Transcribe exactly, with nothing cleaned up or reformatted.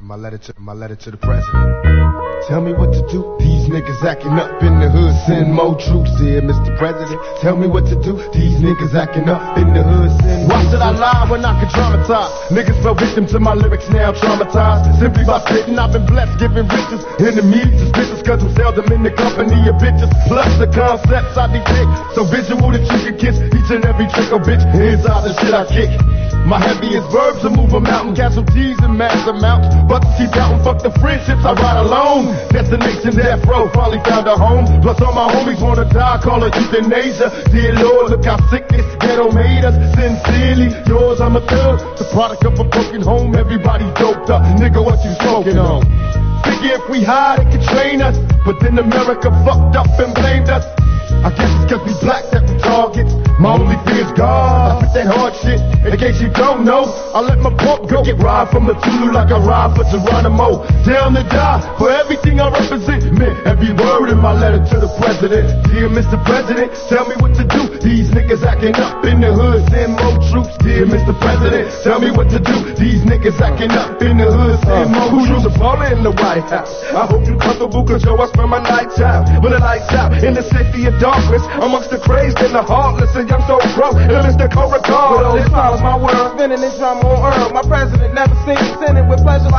My letter to my letter to the president. Tell me what to do. These niggas acting up in the hood. Send more troops here, Mister President. Tell me what to do. These niggas acting up in the hood. Send Why should I lie when I can traumatize? Niggas fell victim to my lyrics, now traumatized. Simply by spitting, I've been blessed, giving riches. Enemies suspicious, cause I'm seldom in the company of bitches. Plus the concepts I depict, so visual that you can kiss each and every trick or bitch inside the shit I kick. My heaviest verbs will move a mountain, casualties in mass amounts. But to keep counting, fuck the friendships, I ride alone. Destination death row, finally found a home. Plus all my homies wanna die, call it euthanasia. Dear Lord, look how sick this ghetto made us. Sincerely, yours, I'm a thug. The product of a broken home, everybody doped up. Nigga, what you smoking on? Figure if we hide, it could train us. But then America fucked up and blamed us. I guess it's cause we black that we targets. My only fear is God. I spit that hard shit, in case you don't know. I let my pump go, get ride from the Tulu like I ride for Geronimo. Down to die, for everything I represent. Man, every word in my letter to the president. Dear Mister President, tell me what to do. These niggas acting up in the hood, send more troops. Dear Mister President, tell me what to do. These niggas acting up in the hood, send more troops. Who's a baller in the White House? I hope you comfortable, cause yo, I spend my nights out. When the lights out, in the city of darkness, amongst the crazed and the heartless, and young so broke, and Mister Cobra Card. This is my world, spinning this drum on earth. My president never seen me sinning with pleasure like